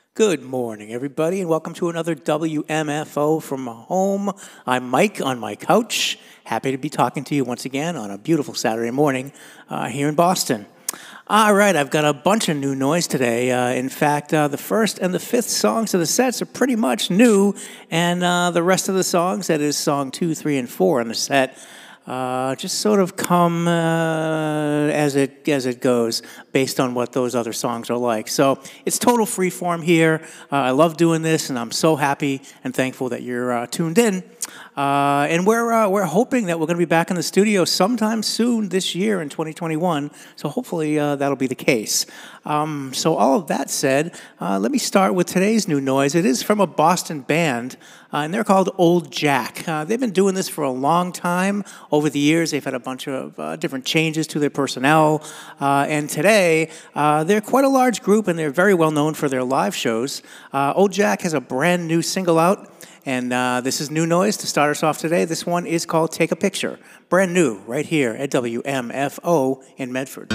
Good morning, everybody, and welcome to another WMFO from home. I'm Mike on my couch. Happy to be talking to you once again on a beautiful Saturday morning here in Boston. All right, I've got a bunch of new noise today. In fact, the first and the fifth songs of the sets are pretty much new, and the rest of the songs, that is song 2, 3, and 4 on the set, just sort of come as it goes, based on what those other songs are like. So it's total freeform here. I love doing this, and I'm so happy and thankful that you're tuned in. And we're hoping that we're going to be back in the studio sometime soon this year in 2021. So hopefully that'll be the case. So all of that said, let me start with today's new noise. It is from a Boston band, and they're called Old Jack. They've been doing this for a long time. Over the years, they've had a bunch of different changes to their personnel. And today, they're quite a large group, and they're very well known for their live shows. Old Jack has a brand new single out. And this is new noise to start us off today. This one is called Take a Picture. Brand new, right here at WMFO in Medford.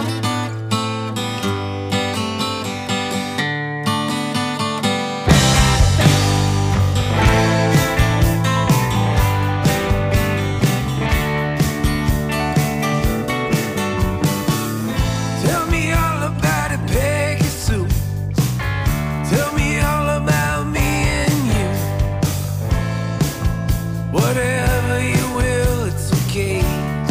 Whatever you will, it's okay.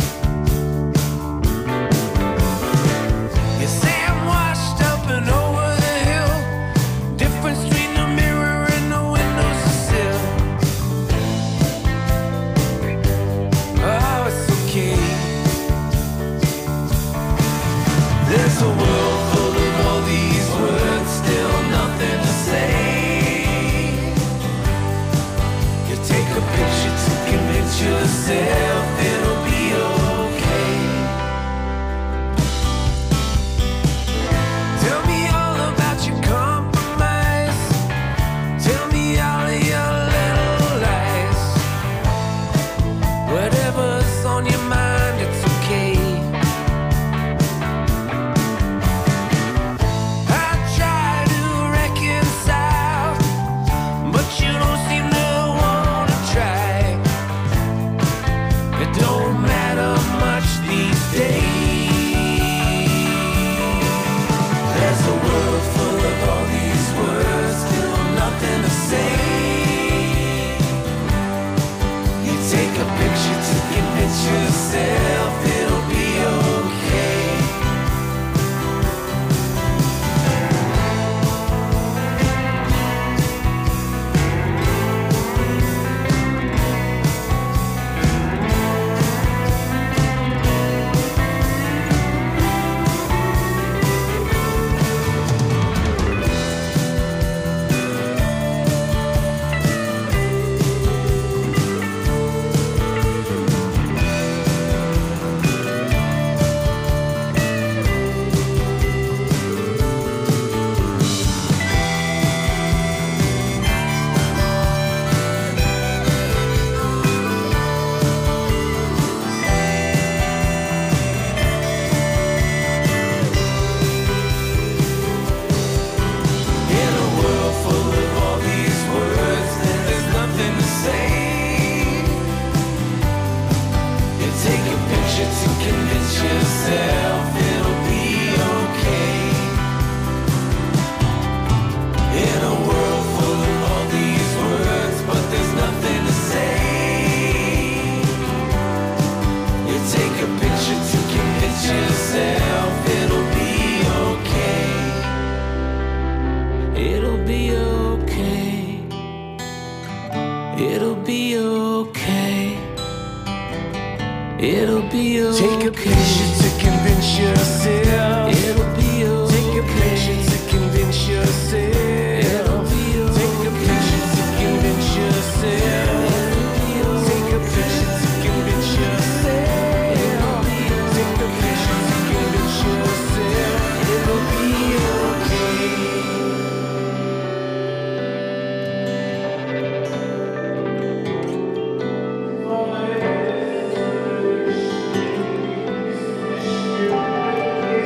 It'll be okay. Take a picture to convince yourself. It'll be okay. Take a picture to convince yourself. It'll be okay. Take a picture to convince yourself. Take a picture to convince yourself. Take a picture to convince yourself. It'll be okay.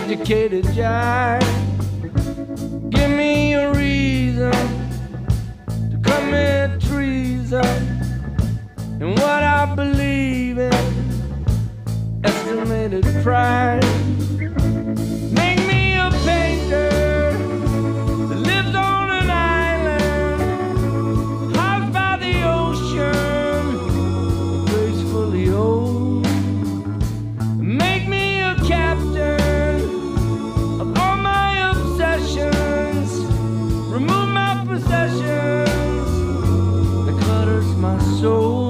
educated jive. Give me a reason to commit treason in what I believe in. Estimated pride. Make me a painter that lives on an island, housed by the ocean, gracefully old. Make me a captain of all my obsessions. Remove my possessions that clutters my soul.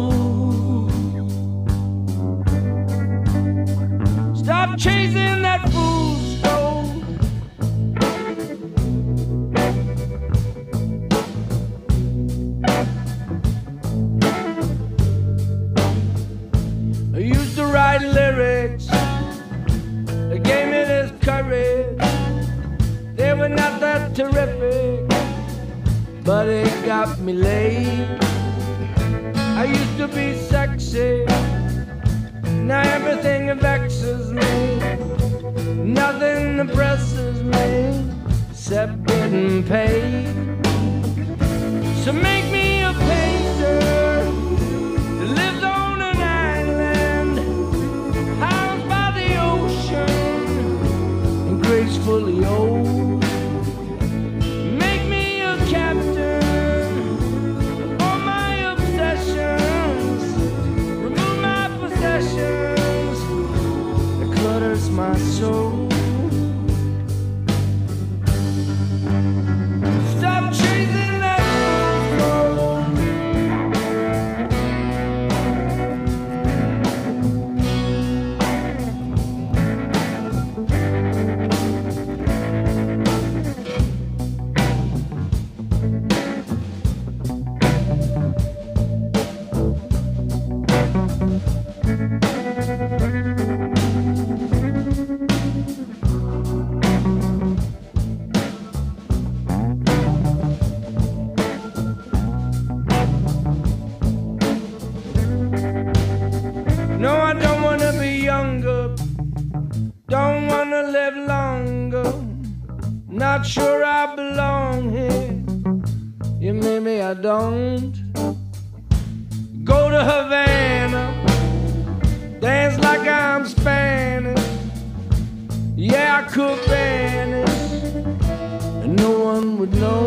Stop chasing that fool's gold. I used to write lyrics that gave me this courage. They were not that terrific, but it got me laid. I used to be sexy. Now everything vexes me. Nothing impresses me except getting paid. So make me a painter that lives on an island, housed by the ocean and gracefully old. Make me a captain of all my obsessions. Remove my possessions that clutters my soul. Stop chasing that gold. No, I don't wanna be younger. Don't wanna live longer. Not sure I belong here. Yeah, maybe I don't. Go to Havana, dance like I'm Spanish. Yeah, I could vanish, and no one would know.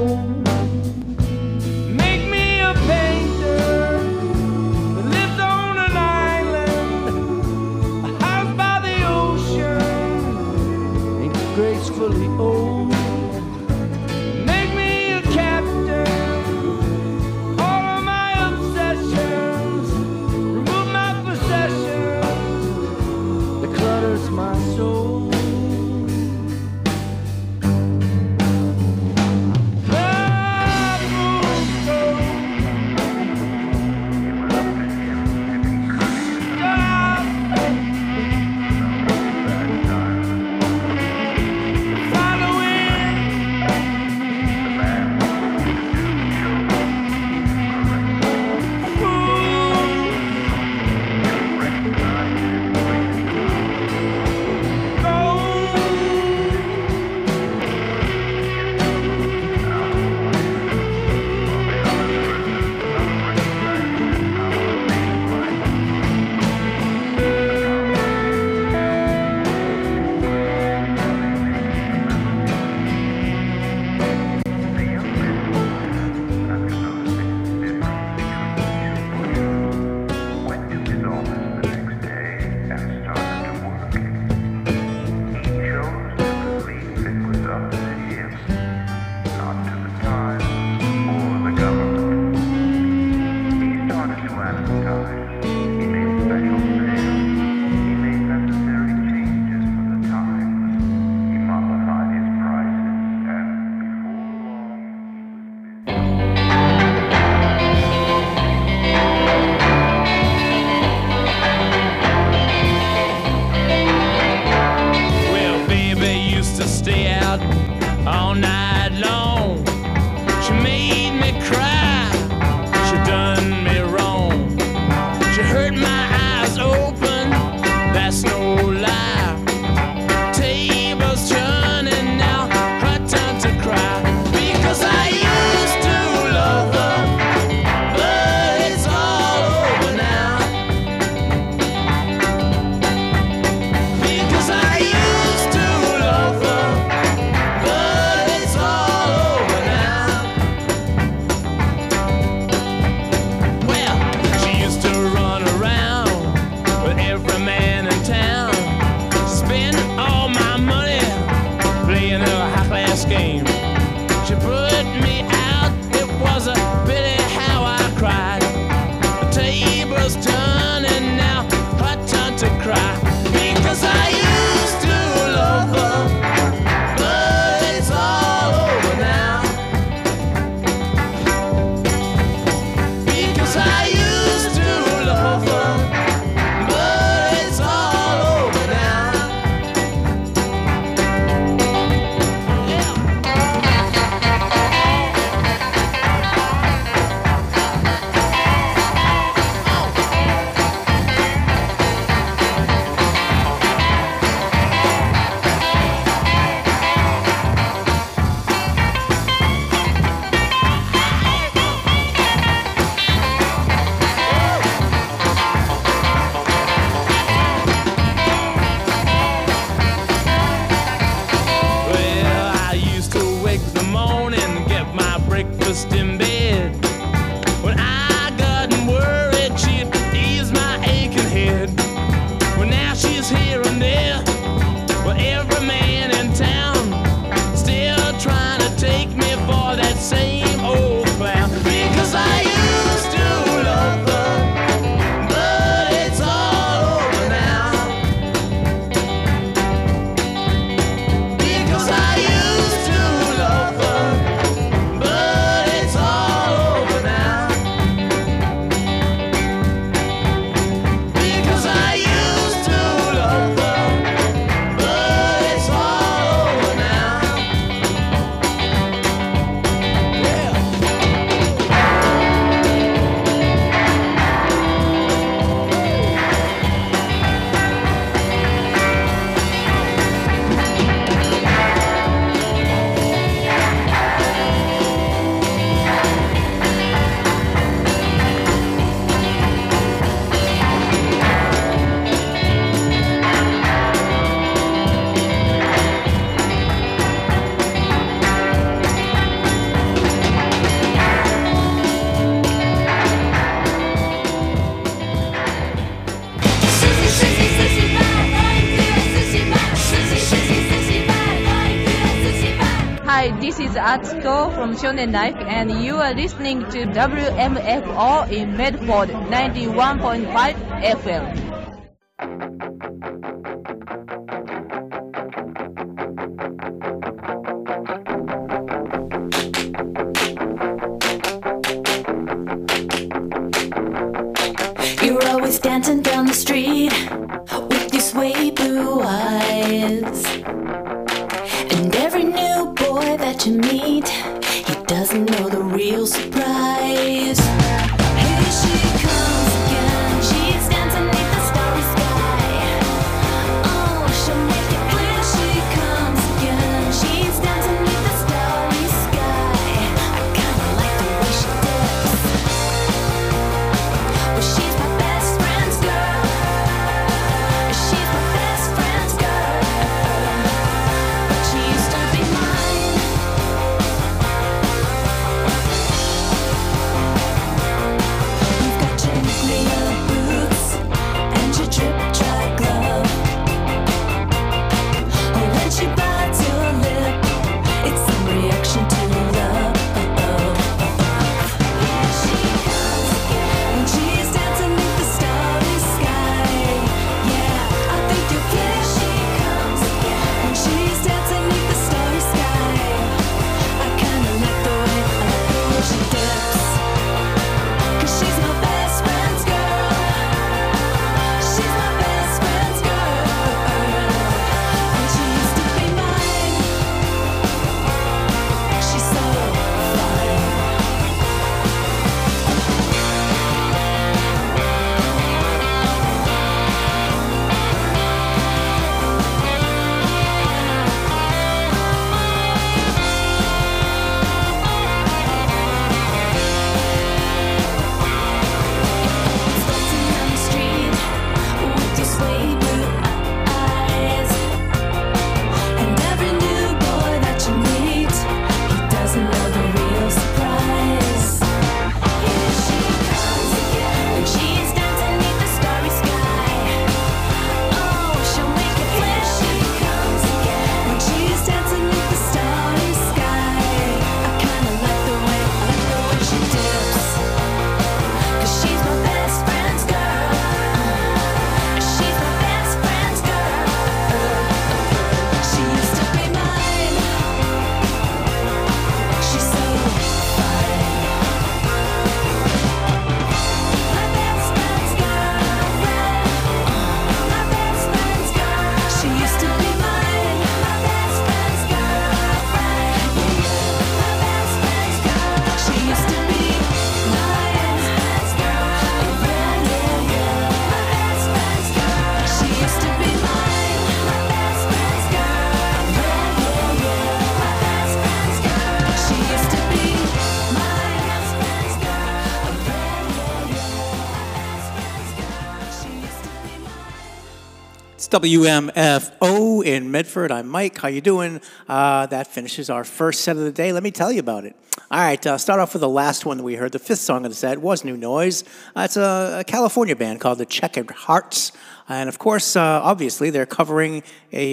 Make me a painter that lives on an island, housed by the ocean, and gracefully old. Make me a captain, all of my obsessions. Remove my possessions that clutters my soul. Follow breakfast in bed. When I got worried, she'd ease my aching head. Well, now she's here and there. Well, every man in town still trying to take me for that same old clown. Because I used to love her, but it's all over now. Because I used to love her, but it's all over now. Because I used to love her, but it's all over now. Yeah. Hi, this is Atsuko from Shonen Life, and you are listening to WMFO in Medford 91.5 FM. You're always dancing down the street with your sway blue eyes. And every new boy that you meet, he doesn't know the real surprise. Here she comes again, she's dancing beneath the starry sky. Oh, she'll make it clear she comes again, she's dancing beneath the starry sky. I kinda like the way she dips. Well, she's my best friend's girl. She's my best friend's girl. But she used to be mine. WMFO in Medford. I'm Mike. How you doing? That finishes our first set of the day. Let me tell you about it. All right, start off with the last one that we heard. The fifth song of the set was New Noise. It's a California band called the Checkered Hearts. And of course, obviously, they're covering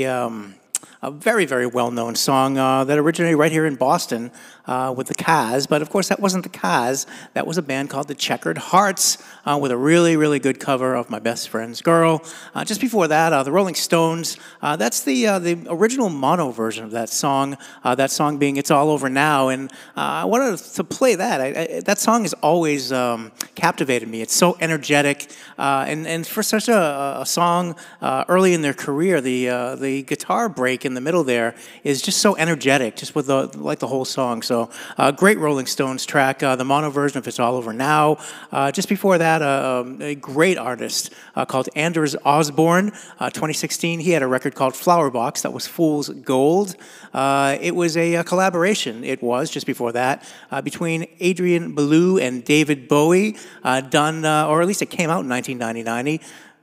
a very, very well-known song that originated right here in Boston with the Cars. But of course, that wasn't the Cars. That was a band called the Checkered Hearts with a really, really good cover of My Best Friend's Girl. Just before that, the Rolling Stones. That's the original mono version of that song being It's All Over Now. And I wanted to play that. That song has always captivated me. It's so energetic. And for such a song early in their career, the guitar break in the middle there is just so energetic, just with the whole song. So great Rolling Stones track, the mono version of It's All Over Now. Just before that, a great artist called Anders Osborne, 2016. He had a record called Flower Box that was Fool's Gold. It was a collaboration, just before that, between Adrian Belew and David Bowie, done, or at least it came out in 1990.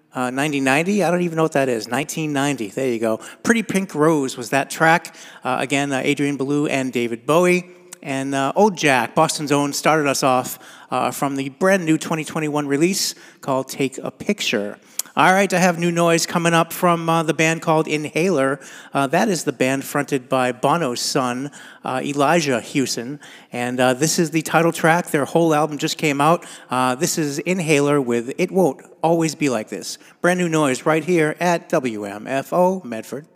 1990? I don't even know what that is. 1990. There you go. Pretty Pink Rose was that track. Again, Adrian Belew and David Bowie. And Old Jack, Boston's Own, started us off from the brand new 2021 release called Take a Picture. All right, I have New Noise coming up from the band called Inhaler. That is the band fronted by Bono's son, Elijah Hewson. And this is the title track. Their whole album just came out. This is Inhaler with It Won't Always Be Like This. Brand new noise right here at WMFO Medford.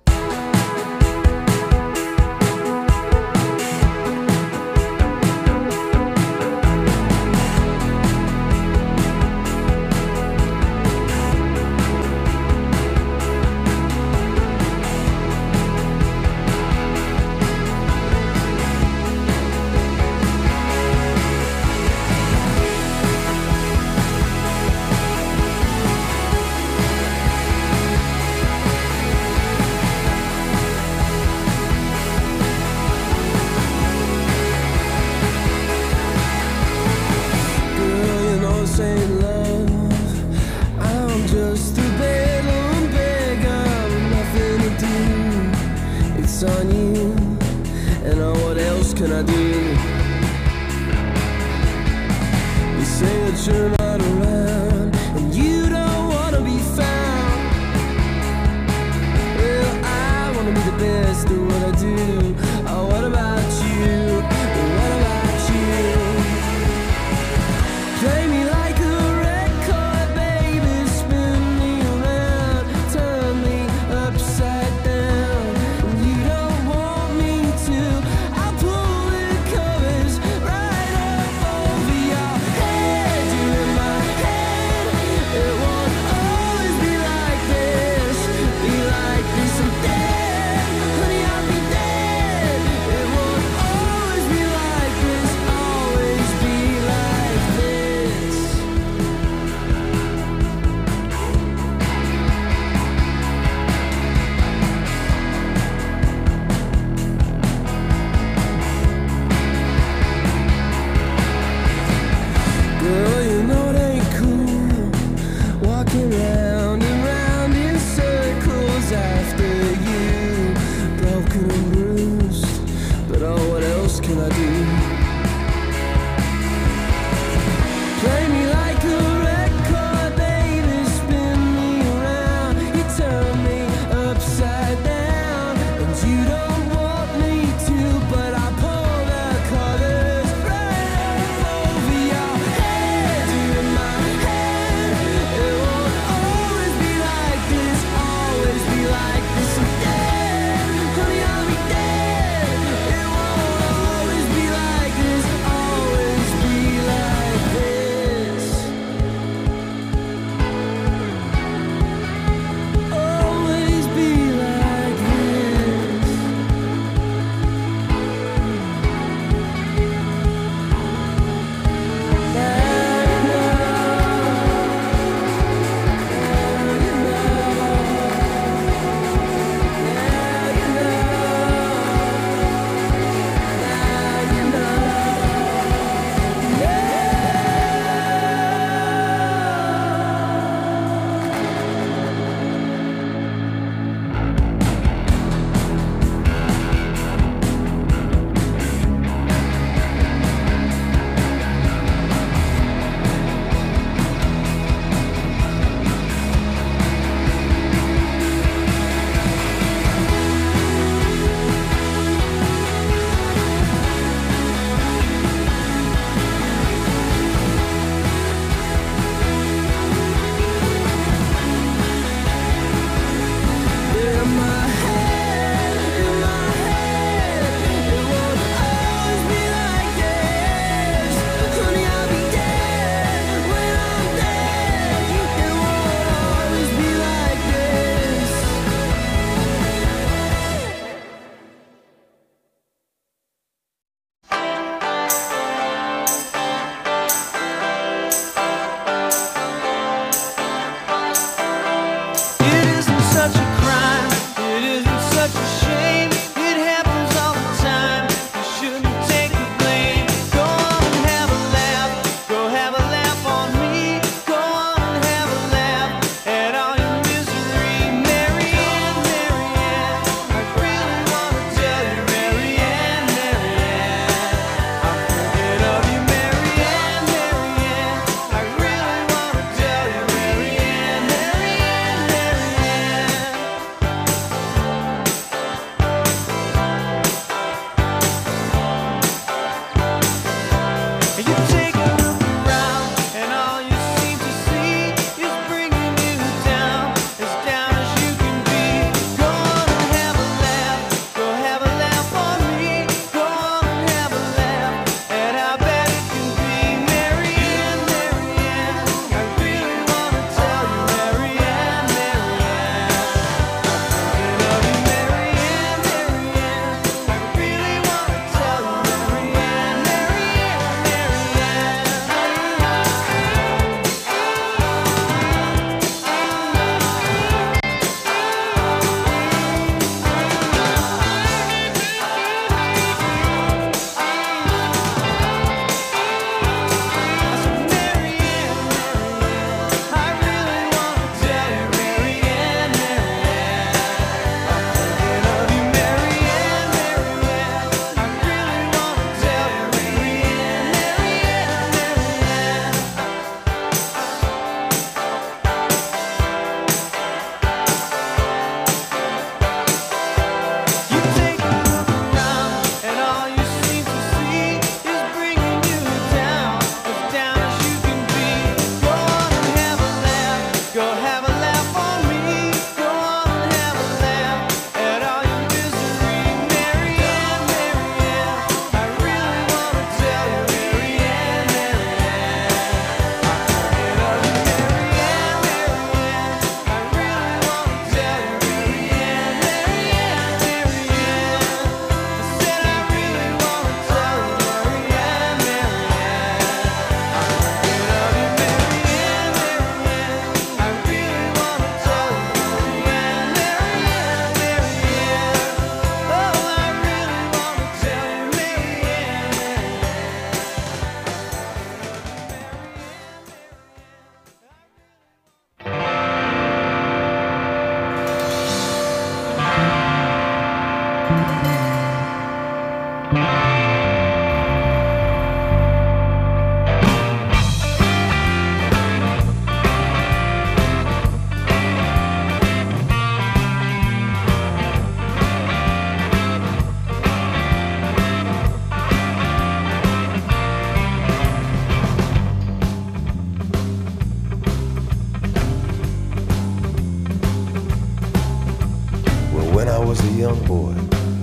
Like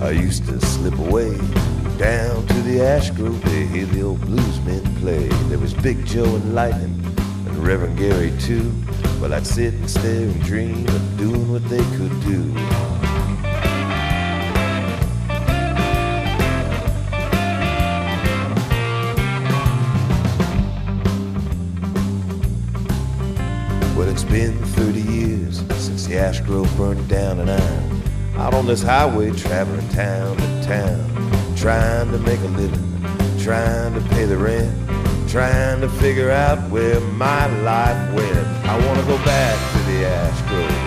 I used to slip away down to the Ash Grove to hear the old bluesmen play. There was Big Joe and Lightning and Reverend Gary too. Well, I'd sit and stare and dream of doing what they could do. Well, it's been 30 years since the Ash Grove burned down, and I'm out on this highway traveling town to town, trying to make a living, trying to pay the rent, trying to figure out where my life went. I want to go back to the Ash Grove.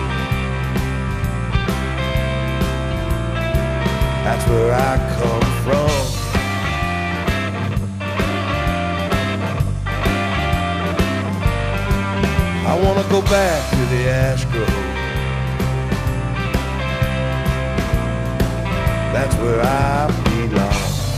That's where I come from. I want to go back to the Ash Grove. That's where I belong.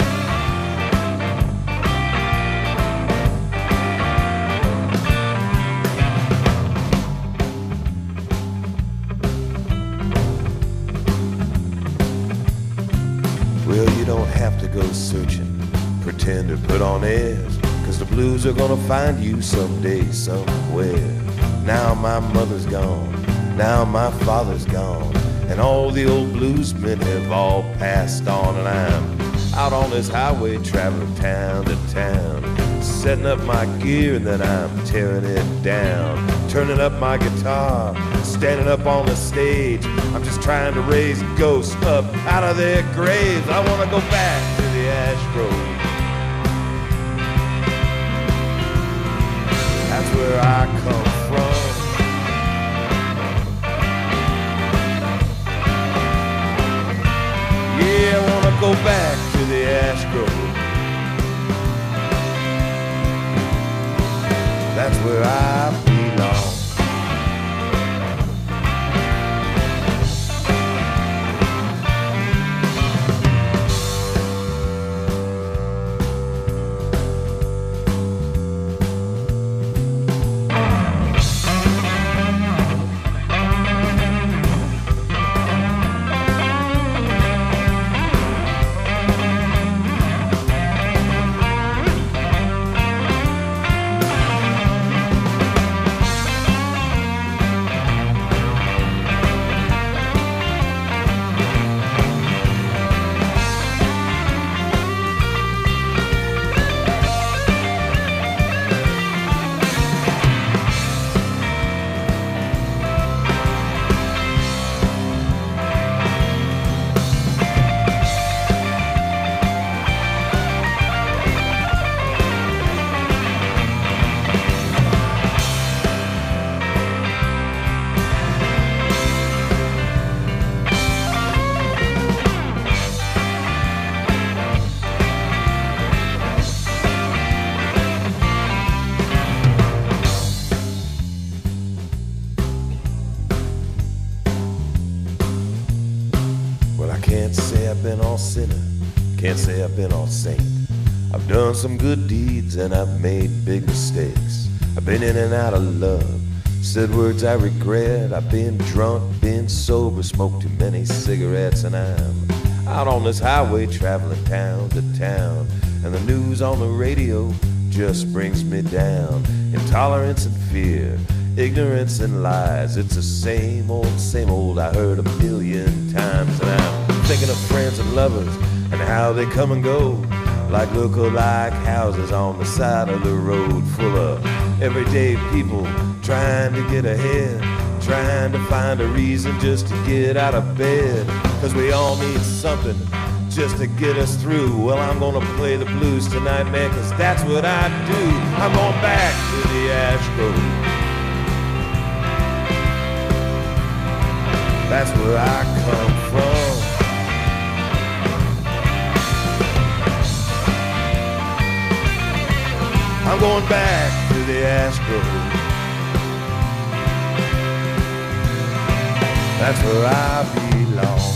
Well, you don't have to go searching, pretend to put on airs, 'cause the blues are gonna find you someday, somewhere. Now my mother's gone, now my father's gone, and all the old bluesmen have all passed on, and I'm out on this highway traveling town to town, setting up my gear and then I'm tearing it down, turning up my guitar, standing up on the stage. I'm just trying to raise ghosts up out of their graves. I want to go back to the Ash Grove. That's where I come from. Yeah, I want to go back to the Ash Grove. That's where I belong. Can't say I've been all sinner, can't say I've been all saint. I've done some good deeds and I've made big mistakes. I've been in and out of love, said words I regret. I've been drunk, been sober, smoked too many cigarettes, and I'm out on this highway traveling town to town, and the news on the radio just brings me down. Intolerance and fear, ignorance and lies, it's the same old I heard a million times. And I'm thinking of friends and lovers and how they come and go, like look-alike houses on the side of the road, full of everyday people trying to get ahead, trying to find a reason just to get out of bed, 'cause we all need something just to get us through. Well, I'm gonna play the blues tonight, man, 'cause that's what I do. I'm going back to the Ash Grove. That's where I come from. I'm going back to the Ash Grove. That's where I belong.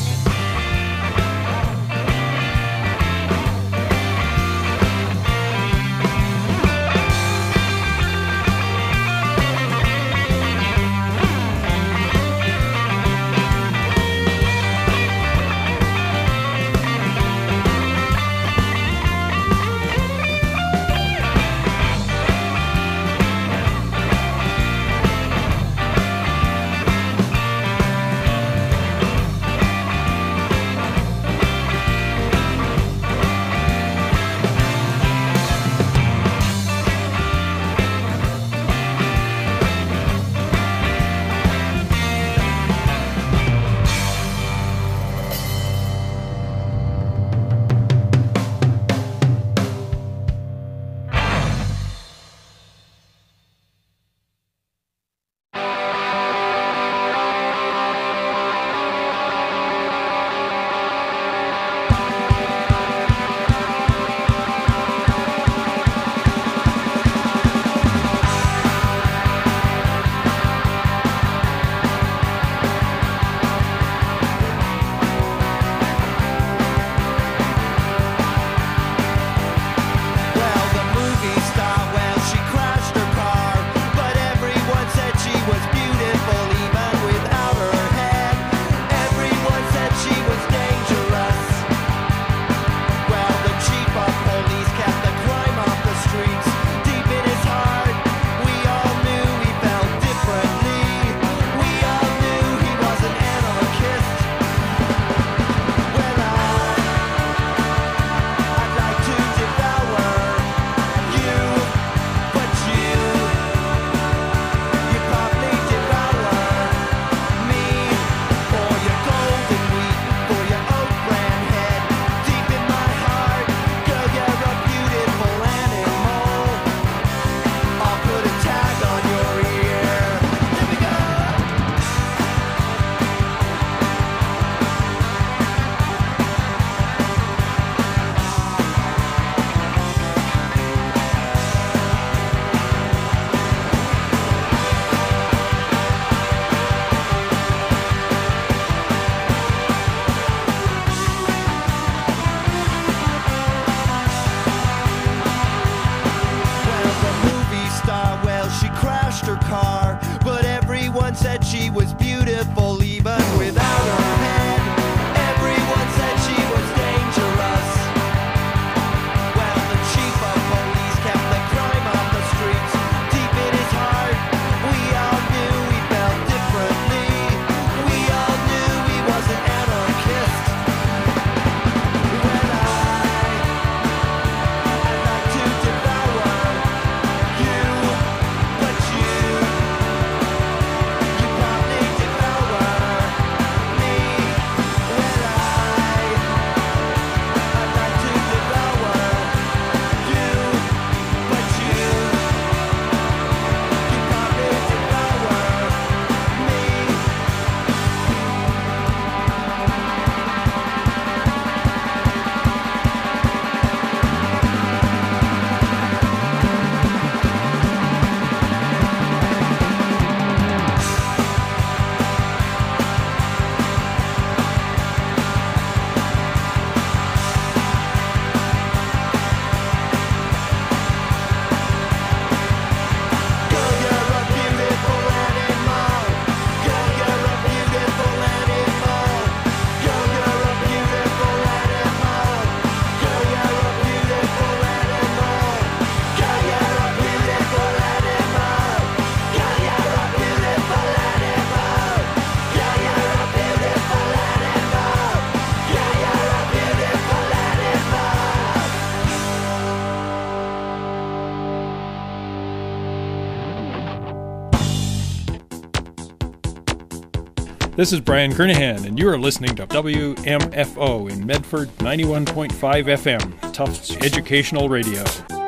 This is Brian Kernahan, and you are listening to WMFO in Medford 91.5 FM, Tufts Educational Radio.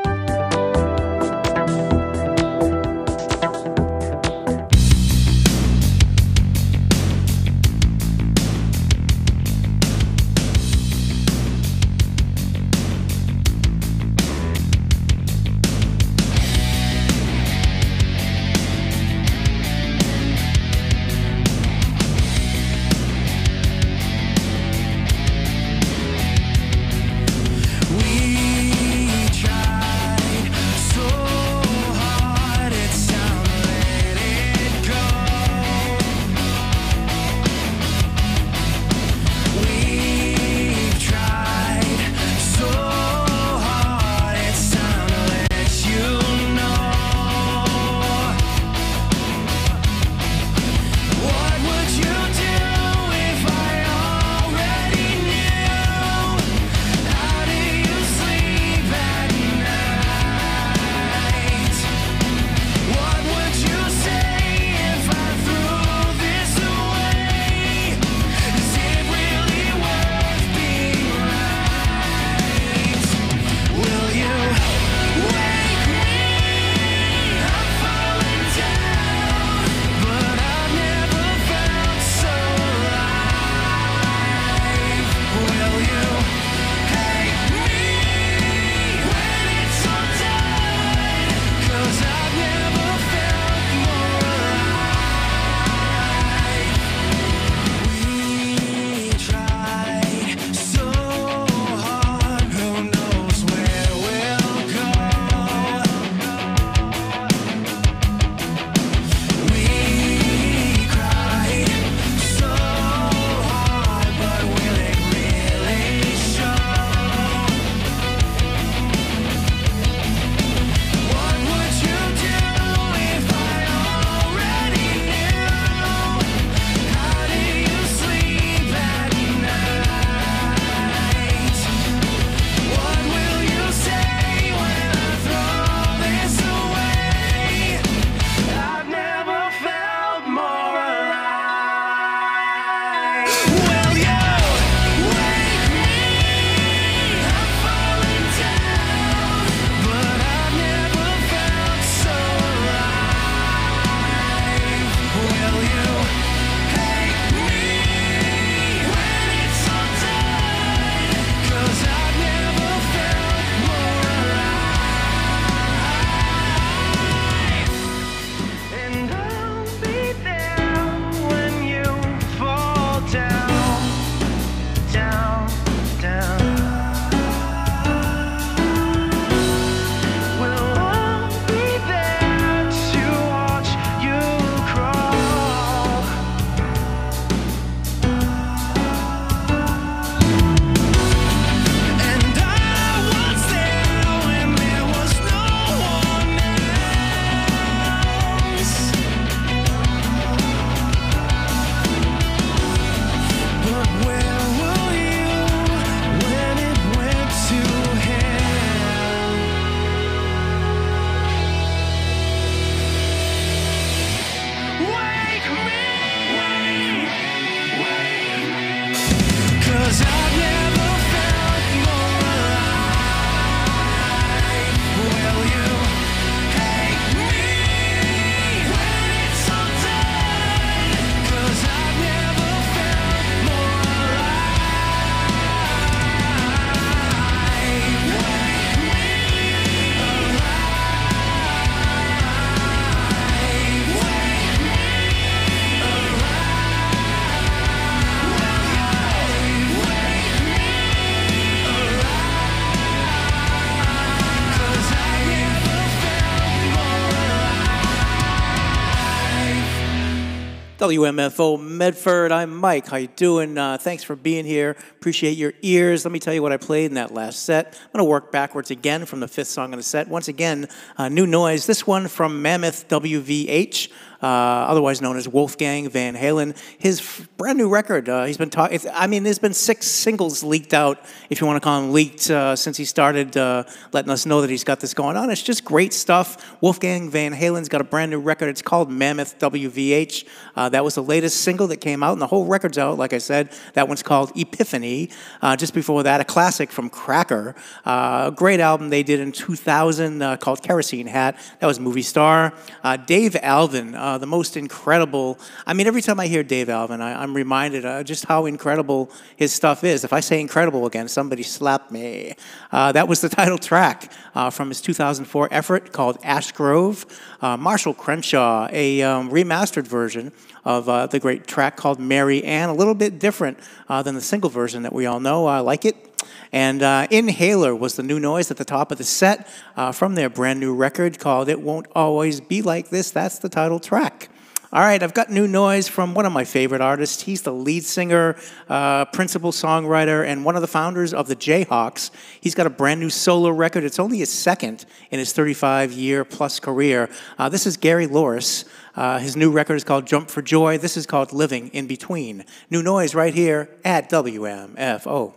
WMFO Medford, I'm Mike. How you doing? Thanks for being here. Appreciate your ears. Let me tell you what I played in that last set. I'm going to work backwards again from the fifth song in the set. Once again, New Noise. This one from Mammoth WVH. otherwise known as Wolfgang Van Halen. His brand new record, he's been talking, there's been 6 singles leaked out, if you want to call them leaked, since he started letting us know that he's got this going on. It's just great stuff. Wolfgang Van Halen's got a brand new record. It's called Mammoth WVH. That was the latest single that came out, and the whole record's out, like I said. That one's called Epiphany. Just before that, a classic from Cracker. A great album they did in 2000 called Kerosene Hat. That was Movie Star. Dave Alvin, the most incredible. Every time I hear Dave Alvin, I'm reminded just how incredible his stuff is. If I say incredible again, somebody slap me. That was the title track from his 2004 effort called Ash Grove. Marshall Crenshaw, a remastered version of the great track called Mary Ann, a little bit different than the single version that we all know. I like it. And Inhaler was the new noise at the top of the set from their brand new record called It Won't Always Be Like This. That's the title track. All right, I've got new noise from one of my favorite artists. He's the lead singer, principal songwriter, and one of the founders of the Jayhawks. He's got a brand new solo record. It's only his second in his 35-year-plus career. This is Gary Loris. His new record is called Jump for Joy. This is called Living in Between. New noise right here at WMFO.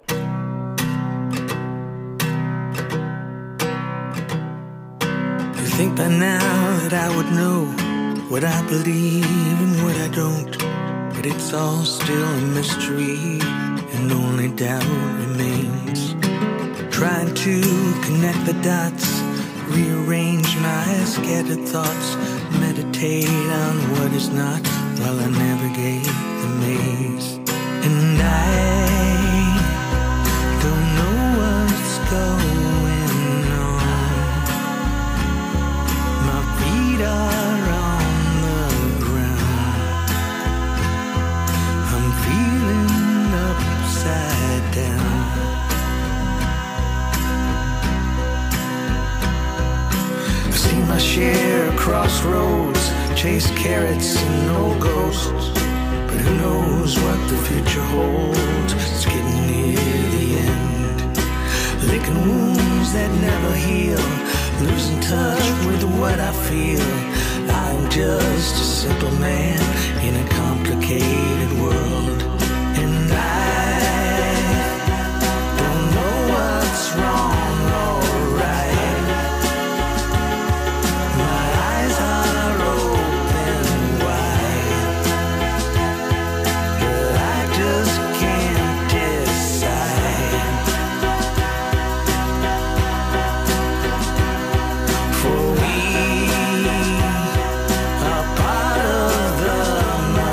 You think by now that I would know what I believe and what I don't, but it's all still a mystery and only doubt remains. Trying to connect the dots, rearrange my scattered thoughts, meditate on what is not while I navigate the maze. And I don't know what's going on. My feet are on the ground. I'm feeling upside down. I've seen my share of crossroads, chase carrots and no ghosts. But who knows what the future holds? It's getting near the end. Licking wounds that never heal, losing touch with what I feel. I'm just a simple man in a complicated world. And I don't know what's wrong or right. My eyes are open wide, but I just can't decide. For we are part of the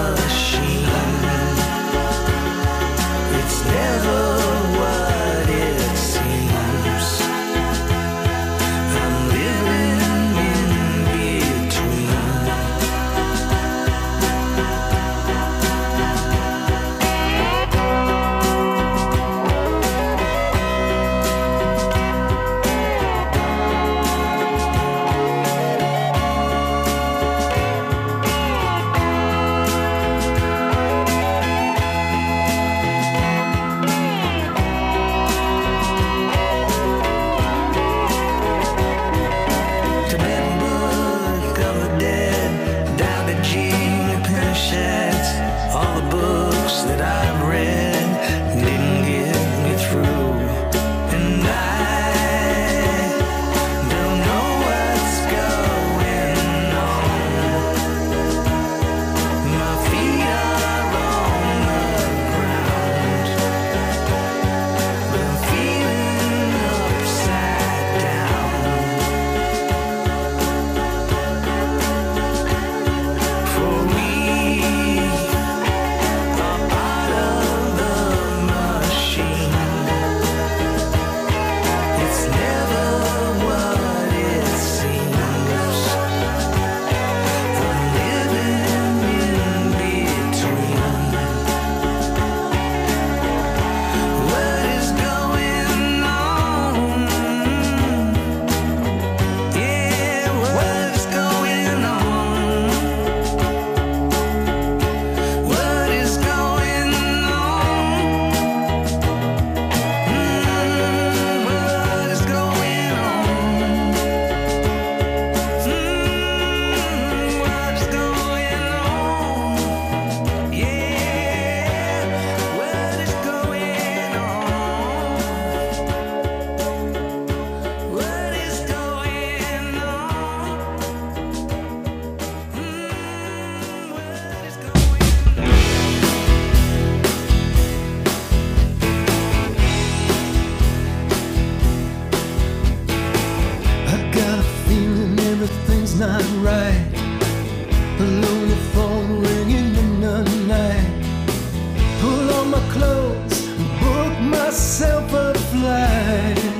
not right. A lonely phone ringing in the night. Pull on my clothes, book myself a flight.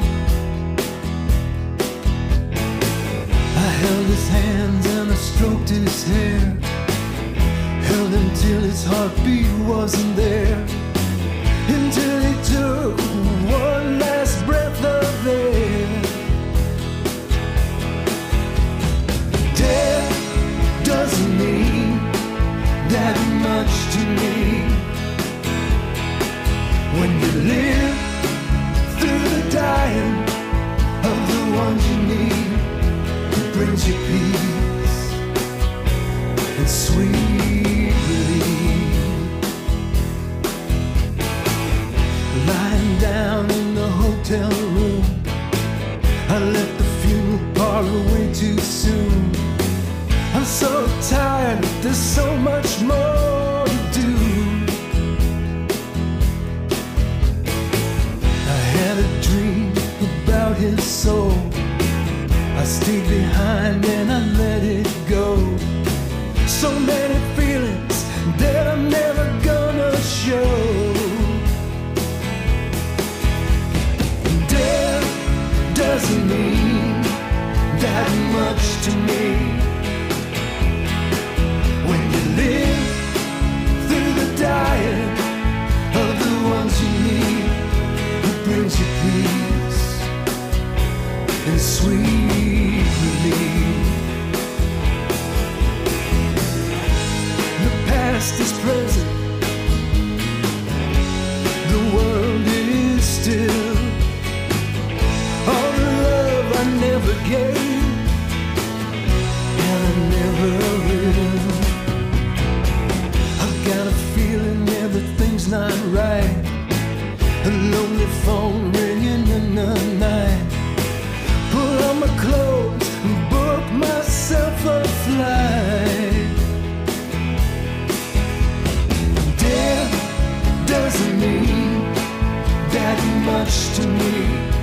I held his hands and I stroked his hair. Held him till his heartbeat wasn't there. Until he took one last breath of air. Death doesn't mean that much to me. When you live through the dying of the ones you need, it brings you peace and sweet relief. Lying down in the hotel room, I left the funeral parlor way too soon. I'm so tired, there's so much more to do. I had a dream about his soul. I stayed behind and I let it go. So many feelings that I'm never gonna show. Death doesn't mean that much to me. When you live through the dying of the ones you need, it brings you peace and sweet relief. The past is present, the world is still. All the love I never gave, and I never will. I've got a feeling everything's not right. A lonely phone ringing in the night. Pull on my clothes and book myself a flight. Death doesn't mean that much to me.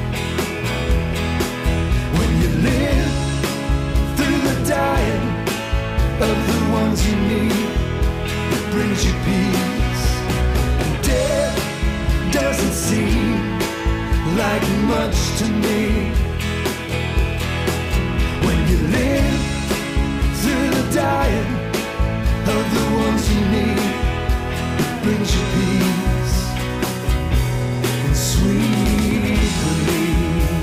When you live through the dying of the ones you need, it brings you peace. And death doesn't seem like much to me. When you live through the dying of the ones you need, it brings you peace and sweet relief.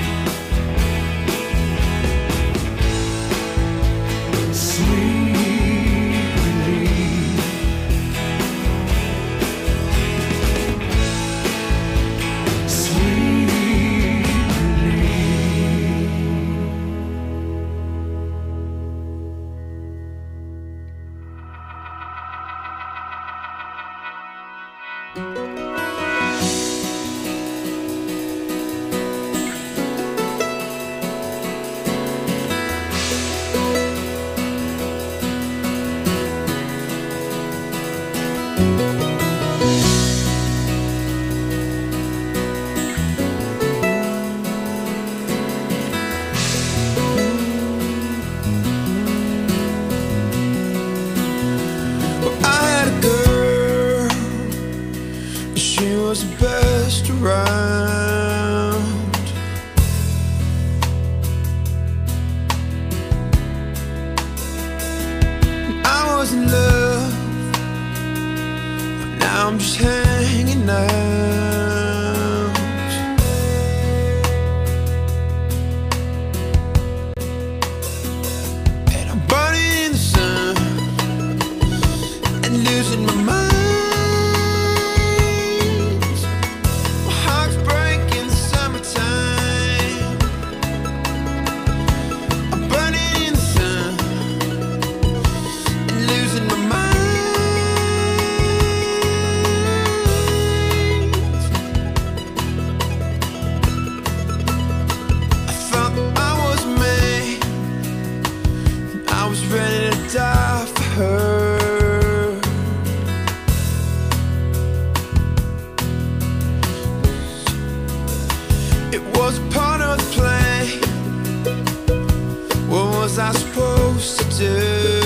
Sweet relief. Sweet relief. Well, I had a girl, she was the best around. I was in love, but now I'm just hanging out. And I'm burning in the sun and losing my mind. My heart was I supposed to do?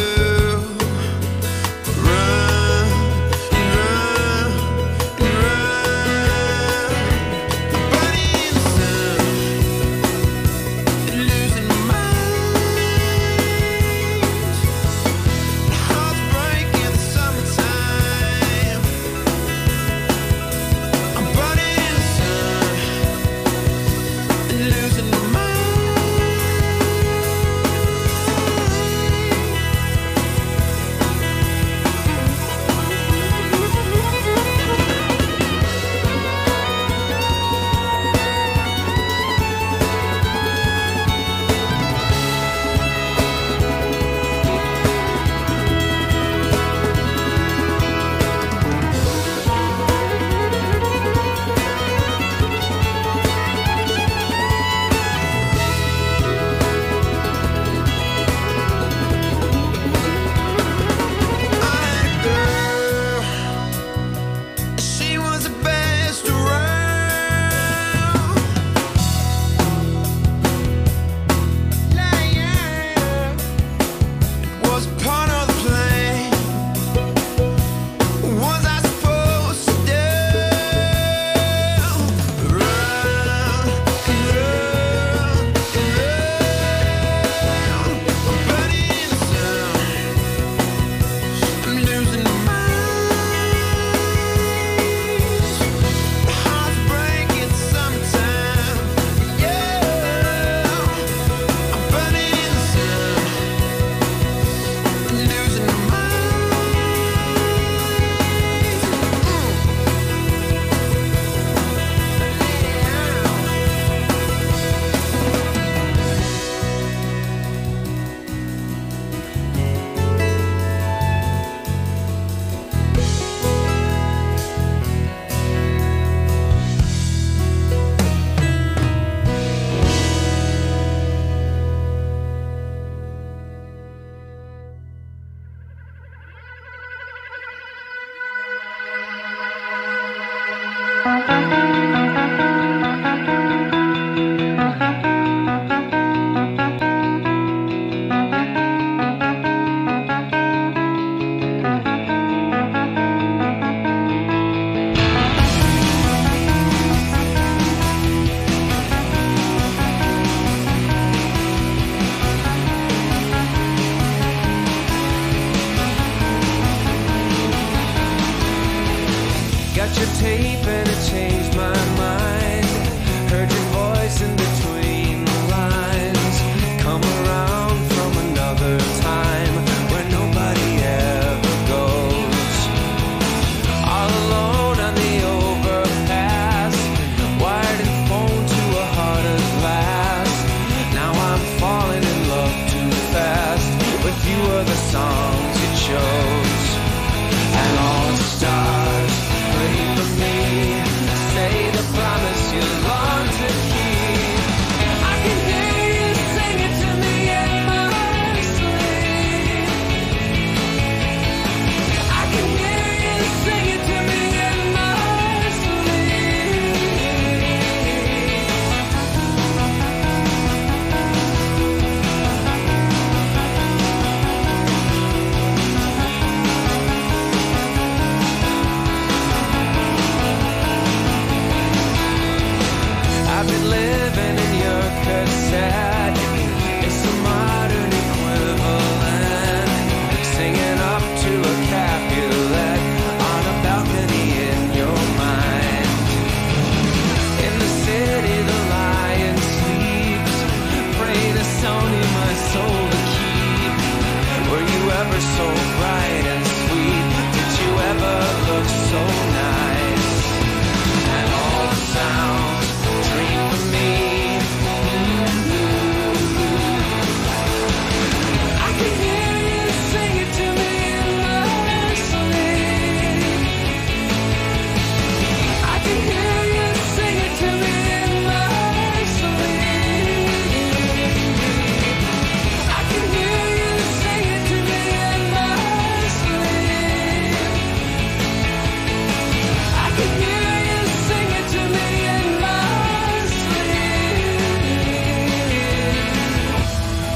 Run, run, run. Burning in the sun, losing my mind. Hearts break in the summertime. I'm burning in the sun, losing my mind. She was the best around. It was part of the plan. Was I supposed to do? Run, run, run. I'm burning in the sun. I'm losing my mind. Hearts break in the summertime. Yeah, I'm burning in the sun. I'm losing my mind. Got your tape and